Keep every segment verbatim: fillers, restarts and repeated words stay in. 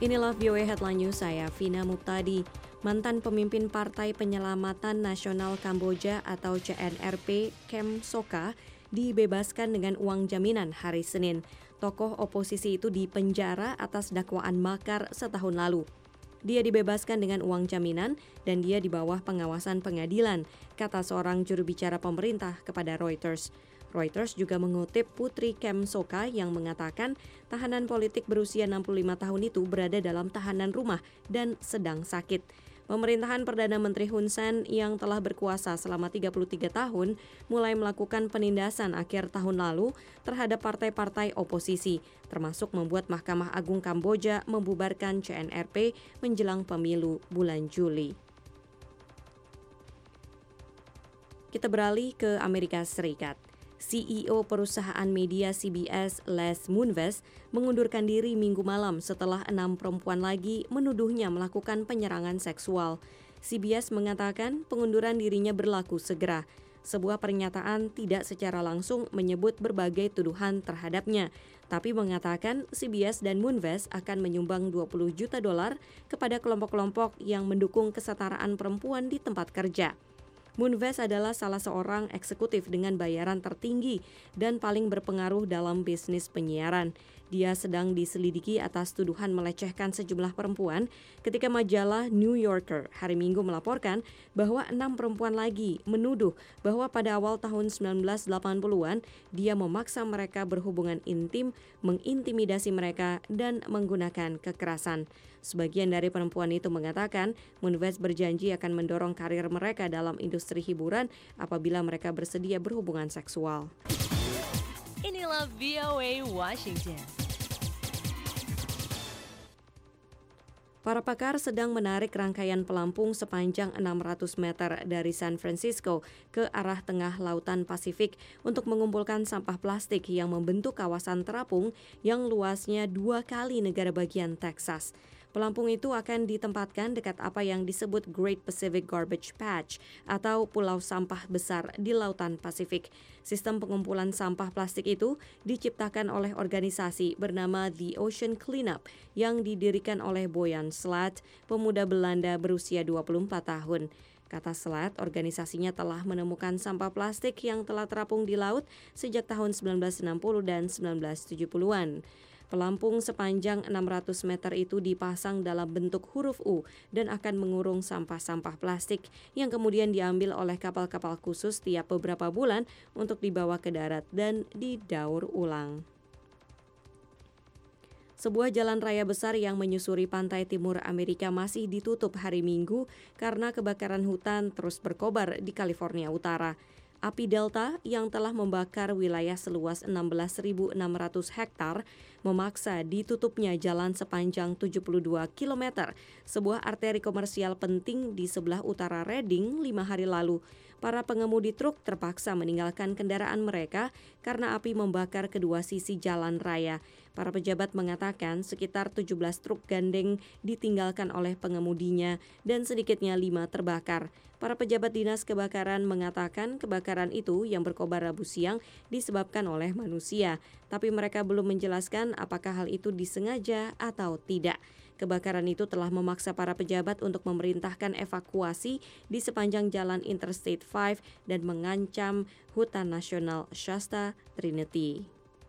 Inilah V O A Headline News, saya Vina Muptadi. Mantan pemimpin Partai Penyelamatan Nasional Kamboja atau C N R P, Kem Sokha, dibebaskan dengan uang jaminan hari Senin. Tokoh oposisi itu dipenjara atas dakwaan makar setahun lalu. Dia dibebaskan dengan uang jaminan dan dia di bawah pengawasan pengadilan, kata seorang juru bicara pemerintah kepada Reuters. Reuters juga mengutip putri Kem Sokha yang mengatakan tahanan politik berusia enam puluh lima tahun itu berada dalam tahanan rumah dan sedang sakit. Pemerintahan Perdana Menteri Hun Sen yang telah berkuasa selama tiga puluh tiga tahun mulai melakukan penindasan akhir tahun lalu terhadap partai-partai oposisi, termasuk membuat Mahkamah Agung Kamboja membubarkan C N R P menjelang pemilu bulan Juli. Kita beralih ke Amerika Serikat. C E O perusahaan media C B S, Les Moonves, mengundurkan diri Minggu malam setelah enam perempuan lagi menuduhnya melakukan penyerangan seksual. C B S mengatakan pengunduran dirinya berlaku segera. Sebuah pernyataan tidak secara langsung menyebut berbagai tuduhan terhadapnya, tapi mengatakan C B S dan Moonves akan menyumbang dua puluh juta dolar kepada kelompok-kelompok yang mendukung kesetaraan perempuan di tempat kerja. Moonves adalah salah seorang eksekutif dengan bayaran tertinggi dan paling berpengaruh dalam bisnis penyiaran. Dia sedang diselidiki atas tuduhan melecehkan sejumlah perempuan ketika majalah New Yorker hari Minggu melaporkan bahwa enam perempuan lagi menuduh bahwa pada awal tahun sembilan belas delapan puluhan dia memaksa mereka berhubungan intim, mengintimidasi mereka, dan menggunakan kekerasan. Sebagian dari perempuan itu mengatakan Moonves berjanji akan mendorong karir mereka dalam industri hiburan apabila mereka bersedia berhubungan seksual. Inilah V O A Washington. Para pakar sedang menarik rangkaian pelampung sepanjang enam ratus meter dari San Francisco ke arah tengah lautan Pasifik untuk mengumpulkan sampah plastik yang membentuk kawasan terapung yang luasnya dua kali negara bagian Texas. Pelampung itu akan ditempatkan dekat apa yang disebut Great Pacific Garbage Patch atau pulau sampah besar di lautan Pasifik. Sistem pengumpulan sampah plastik itu diciptakan oleh organisasi bernama The Ocean Cleanup yang didirikan oleh Boyan Slat, pemuda Belanda berusia dua puluh empat tahun. Kata Slat, organisasinya telah menemukan sampah plastik yang telah terapung di laut sejak tahun sembilan belas enam puluh dan sembilan belas tujuh puluhan. Pelampung sepanjang enam ratus meter itu dipasang dalam bentuk huruf U dan akan mengurung sampah-sampah plastik yang kemudian diambil oleh kapal-kapal khusus tiap beberapa bulan untuk dibawa ke darat dan didaur ulang. Sebuah jalan raya besar yang menyusuri pantai timur Amerika masih ditutup hari Minggu karena kebakaran hutan terus berkobar di California Utara. Api Delta yang telah membakar wilayah seluas enam belas ribu enam ratus hektar memaksa ditutupnya jalan sepanjang tujuh puluh dua kilometer, sebuah arteri komersial penting di sebelah utara Redding lima hari lalu. Para pengemudi truk terpaksa meninggalkan kendaraan mereka karena api membakar kedua sisi jalan raya. Para pejabat mengatakan sekitar tujuh belas truk gandeng ditinggalkan oleh pengemudinya dan sedikitnya lima terbakar. Para pejabat dinas kebakaran mengatakan kebakaran itu yang berkobar Rabu siang disebabkan oleh manusia, tapi mereka belum menjelaskan apakah hal itu disengaja atau tidak. Kebakaran itu telah memaksa para pejabat untuk memerintahkan evakuasi di sepanjang jalan Interstate lima dan mengancam hutan nasional Shasta Trinity.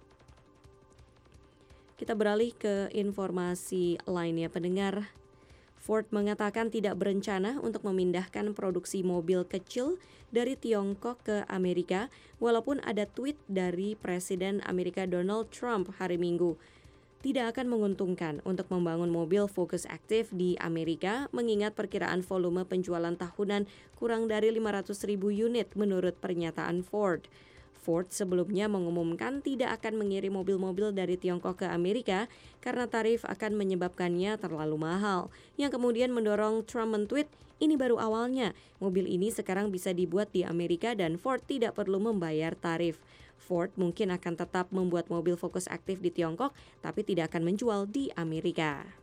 Kita beralih ke informasi lainnya, pendengar. Ford mengatakan tidak berencana untuk memindahkan produksi mobil kecil dari Tiongkok ke Amerika, walaupun ada tweet dari Presiden Amerika Donald Trump hari Minggu. Tidak akan menguntungkan untuk membangun mobil Focus Active di Amerika, mengingat perkiraan volume penjualan tahunan kurang dari lima ratus ribu unit menurut pernyataan Ford. Ford sebelumnya mengumumkan tidak akan mengirim mobil-mobil dari Tiongkok ke Amerika karena tarif akan menyebabkannya terlalu mahal, yang kemudian mendorong Trump men-tweet, ini baru awalnya, mobil ini sekarang bisa dibuat di Amerika dan Ford tidak perlu membayar tarif. Ford mungkin akan tetap membuat mobil Focus Active di Tiongkok, tapi tidak akan menjual di Amerika.